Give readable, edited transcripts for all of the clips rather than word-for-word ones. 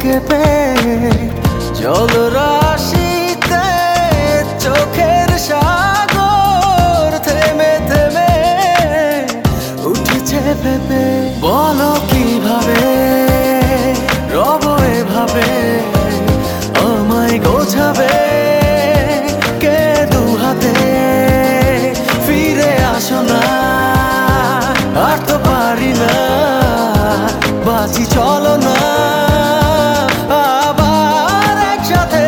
কেঁপে জলরাশিতে চোখের সাগর থেমে থেমে উঠেছে ভেবে। বলো কিভাবে রব এভাবে আমায় গোছাবে কে দু হাতে। ফিরে আসো না আর তো পারি না, বাঁচি চলো না আবার একসাথে।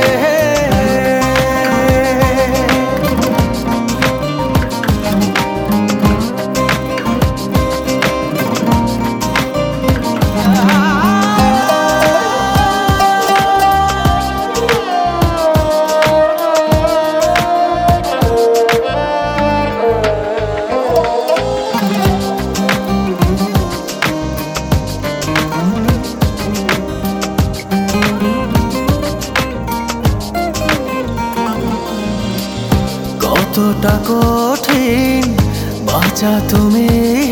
কতটা কঠিন বাঁচা তুমি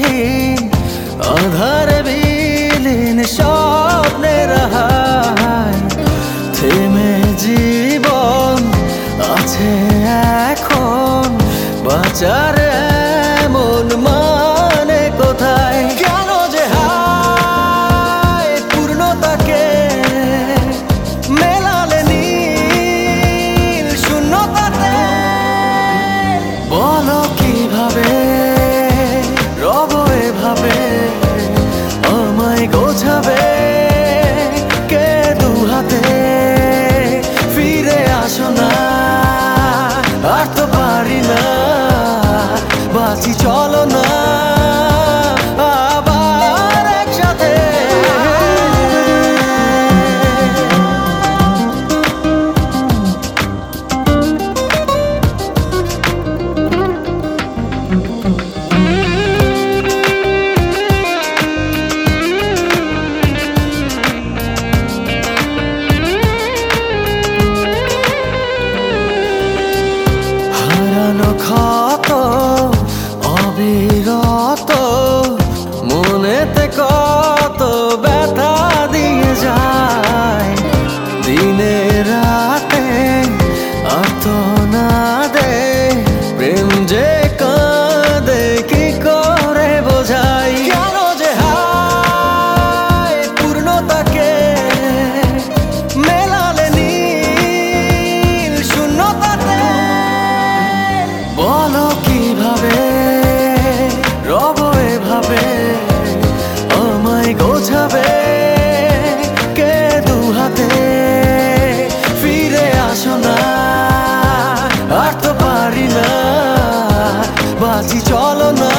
আধারে বিলীন স্বপ্নের হায়। থেমে জীবন আছে এখন, বাঁচার এমন মানে কোথায়? কেন যে হায় পূর্ণতাকে মেলালে নীল শূন্যতাতে। বলো কিভাবে রব এভাবে আমায় গোছাবে কে দু হাতে। ফিরে আসো না আর তো পারি না, বাঁচি চলো না আবার একসাথে। ক্ষত অবিরত মনেতে কত ব্যথা দিয়ে যায়। দিনে রাতে আর্তনাদে প্রেম যে কাঁদে কি করে বোঝাই? কেন যে হায় পূর্ণতাকে মেলালে নীল শূন্যতাতে। বলো কিভাবে রব এভাবে আমায় গোছাবে কে দু হাতে। ফিরে আসো না আর তো পারি না, বাঁচি চলো না